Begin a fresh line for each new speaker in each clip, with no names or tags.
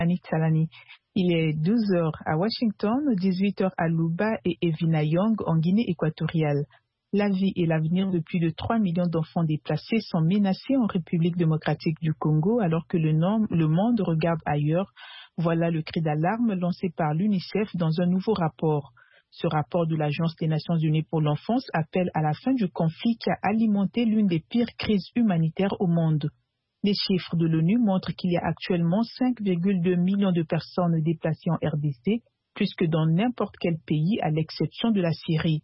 Annick Salani. Il est 12 heures à Washington, 18 heures à Luba et Evinayong en Guinée équatoriale. La vie et l'avenir de plus de 3 millions d'enfants déplacés sont menacés en République démocratique du Congo alors que le monde regarde ailleurs. Voilà le cri d'alarme lancé par l'UNICEF dans un nouveau rapport. Ce rapport de l'Agence des Nations Unies pour l'enfance appelle à la fin du conflit qui a alimenté l'une des pires crises humanitaires au monde. Les chiffres de l'ONU montrent qu'il y a actuellement 5,2 millions de personnes déplacées en RDC, plus que dans n'importe quel pays à l'exception de la Syrie.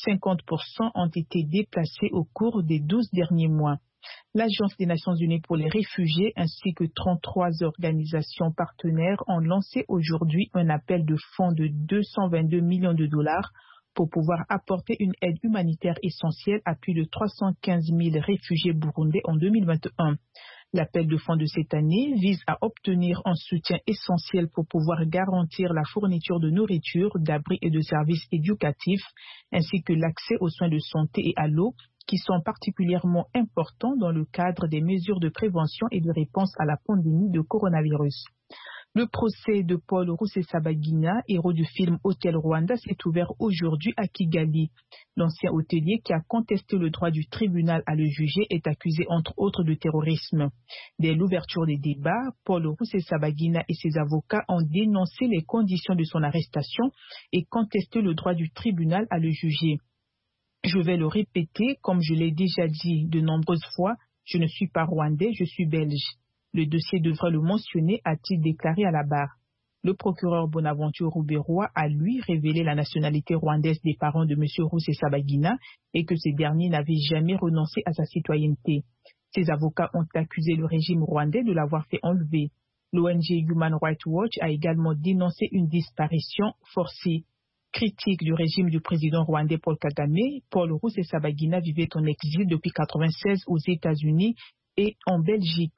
50% ont été déplacés au cours des 12 derniers mois. L'Agence des Nations Unies pour les réfugiés ainsi que 33 organisations partenaires ont lancé aujourd'hui un appel de fonds de 222 millions de dollars pour pouvoir apporter une aide humanitaire essentielle à plus de 315 000 réfugiés burundais en 2021. L'appel de fonds de cette année vise à obtenir un soutien essentiel pour pouvoir garantir la fourniture de nourriture, d'abris et de services éducatifs, ainsi que l'accès aux soins de santé et à l'eau, qui sont particulièrement importants dans le cadre des mesures de prévention et de réponse à la pandémie de coronavirus. Le procès de Paul Rusesabagina, héros du film Hôtel Rwanda, s'est ouvert aujourd'hui à Kigali. L'ancien hôtelier qui a contesté le droit du tribunal à le juger est accusé entre autres de terrorisme. Dès l'ouverture des débats, Paul Rusesabagina et ses avocats ont dénoncé les conditions de son arrestation et contesté le droit du tribunal à le juger. Je vais le répéter, comme je l'ai déjà dit de nombreuses fois, je ne suis pas rwandais, je suis belge. Le dossier devrait le mentionner, a-t-il déclaré à la barre. Le procureur Bonaventure Rouberoy a lui révélé la nationalité rwandaise des parents de M. Rusesabagina et que ces derniers n'avaient jamais renoncé à sa citoyenneté. Ses avocats ont accusé le régime rwandais de l'avoir fait enlever. L'ONG Human Rights Watch a également dénoncé une disparition forcée. Critique du régime du président rwandais Paul Kagame, Paul Rusesabagina vivait en exil depuis 1996 aux États-Unis et en Belgique.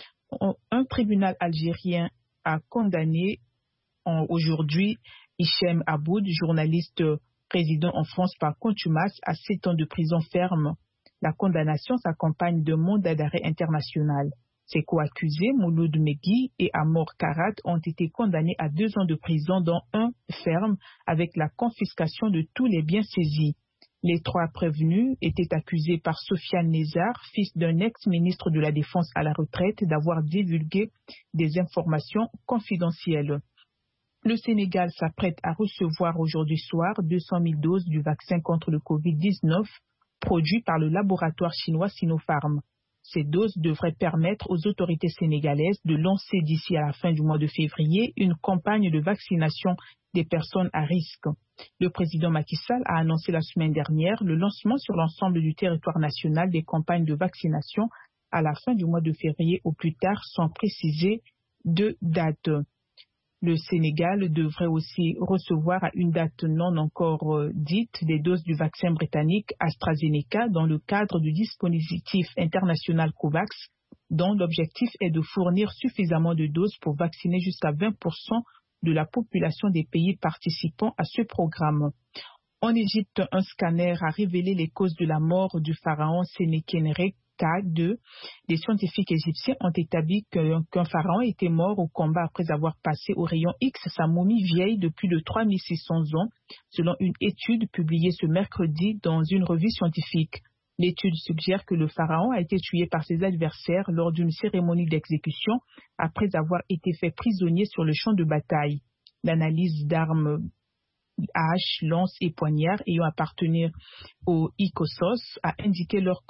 Un tribunal algérien a condamné aujourd'hui Hichem Aboud, journaliste résident en France par contumace, à 7 ans de prison ferme. La condamnation s'accompagne d'un mandat d'arrêt international. Ses co-accusés, Mouloud Megui et Amor Karat, ont été condamnés à 2 ans de prison, dont un ferme, avec la confiscation de tous les biens saisis. Les 3 prévenus étaient accusés par Sofiane Nézar, fils d'un ex-ministre de la Défense à la retraite, d'avoir divulgué des informations confidentielles. Le Sénégal s'apprête à recevoir aujourd'hui soir 200 000 doses du vaccin contre le Covid-19 produit par le laboratoire chinois Sinopharm. Ces doses devraient permettre aux autorités sénégalaises de lancer d'ici à la fin du mois de février une campagne de vaccination des personnes à risque. Le président Macky Sall a annoncé la semaine dernière le lancement sur l'ensemble du territoire national des campagnes de vaccination à la fin du mois de février au plus tard, sans préciser de date. Le Sénégal devrait aussi recevoir à une date non encore dite des doses du vaccin britannique AstraZeneca dans le cadre du dispositif international COVAX, dont l'objectif est de fournir suffisamment de doses pour vacciner jusqu'à 20% de la population des pays participant à ce programme. En Égypte, un scanner a révélé les causes de la mort du pharaon Sénékénéré II. Les scientifiques égyptiens ont établi qu'un pharaon était mort au combat après avoir passé au rayon X sa momie vieille de plus de 3600 ans, selon une étude publiée ce mercredi dans une revue scientifique. L'étude suggère que le pharaon a été tué par ses adversaires lors d'une cérémonie d'exécution après avoir été fait prisonnier sur le champ de bataille. L'analyse d'armes haches, lances et poignards ayant appartenu au Hyksos a indiqué leur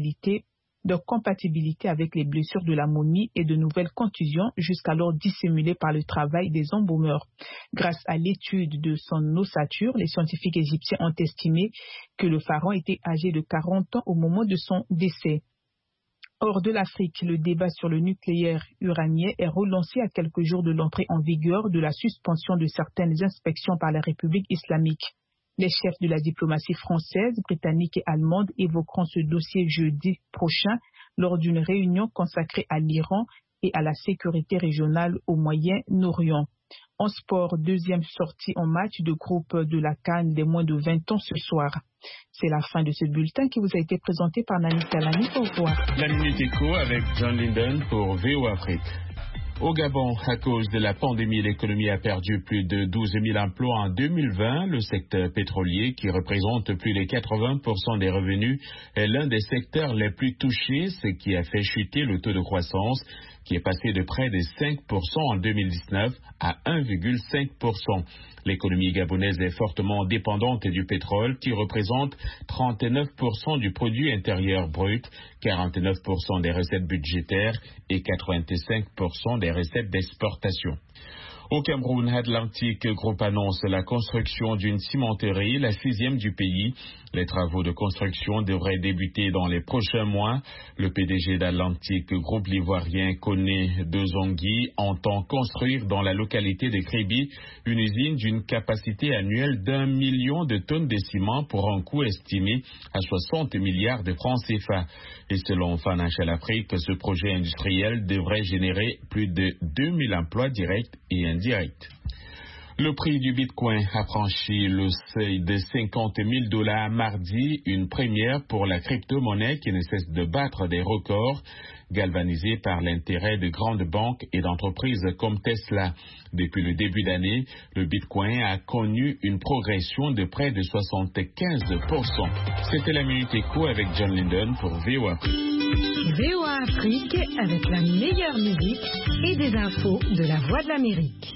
compatibilité avec les blessures de la momie et de nouvelles contusions jusqu'alors dissimulées par le travail des embaumeurs. Grâce à l'étude de son ossature, les scientifiques égyptiens ont estimé que le pharaon était âgé de 40 ans au moment de son décès. Hors de l'Afrique, le débat sur le nucléaire iranien est relancé à quelques jours de l'entrée en vigueur de la suspension de certaines inspections par la République islamique. Les chefs de la diplomatie française, britannique et allemande évoqueront ce dossier jeudi prochain lors d'une réunion consacrée à l'Iran et à la sécurité régionale au Moyen-Orient. En sport, deuxième sortie en match de groupe de la CAN des moins de 20 ans ce soir. C'est la fin de ce bulletin qui vous a été présenté par Nani Salani. Au revoir.
La Minute Éco avec John Linden pour VO Afrique. Au Gabon, à cause de la pandémie, l'économie a perdu plus de 12 000 emplois en 2020. Le secteur pétrolier, qui représente plus de 80% des revenus, est l'un des secteurs les plus touchés, ce qui a fait chuter le taux de croissance, qui est passé de près de 5% en 2019 à 1,5%. L'économie gabonaise est fortement dépendante du pétrole, qui représente 39% du produit intérieur brut, 49% des recettes budgétaires et 85% des recettes d'exportation. Au Cameroun, Atlantic Group annonce la construction d'une cimenterie, la 6e du pays. Les travaux de construction devraient débuter dans les prochains mois. Le PDG d'Atlantic Group, l'ivoirien Koné Dezongui, entend construire dans la localité de Kribi une usine d'une capacité annuelle d'1 million de tonnes de ciment pour un coût estimé à 60 milliards de francs CFA. Et selon Financial Afrique, ce projet industriel devrait générer plus de 2000 emplois directs et indirects. Le prix du Bitcoin a franchi le seuil de $50 000 mardi, une première pour la crypto-monnaie qui ne cesse de battre des records, galvanisée par l'intérêt de grandes banques et d'entreprises comme Tesla. Depuis le début d'année, le Bitcoin a connu une progression de près de 75%. C'était la Minute Éco avec John Linden pour VOA Afrique.
VOA Afrique avec la meilleure musique et des infos de la Voix de l'Amérique.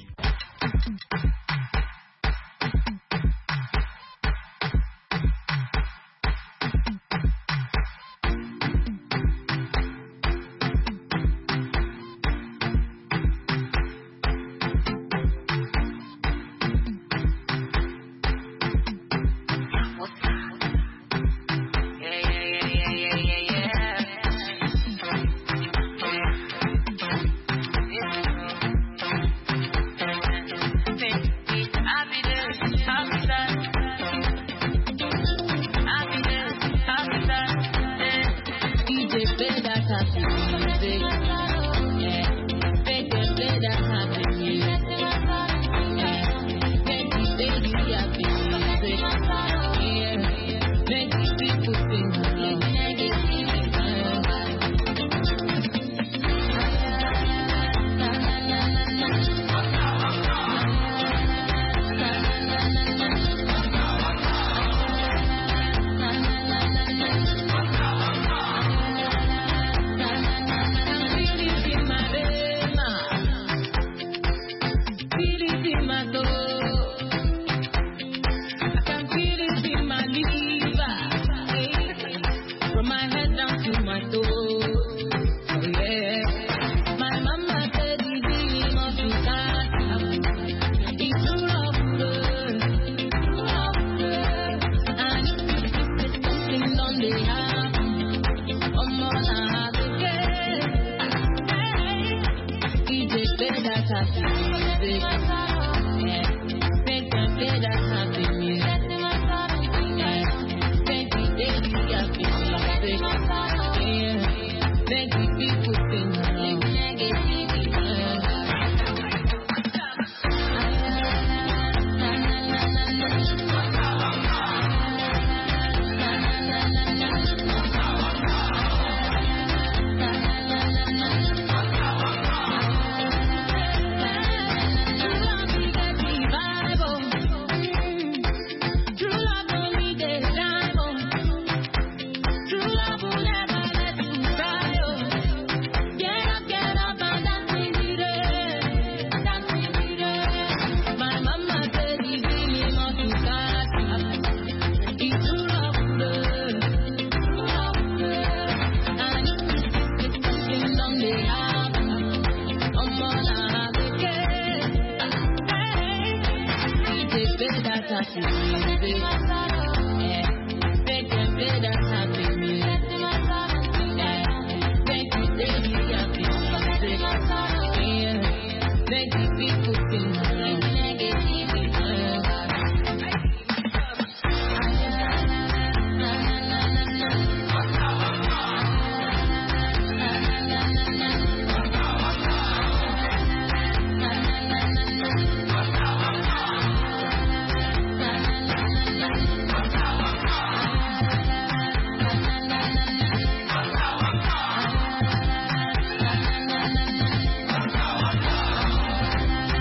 Make these people sing.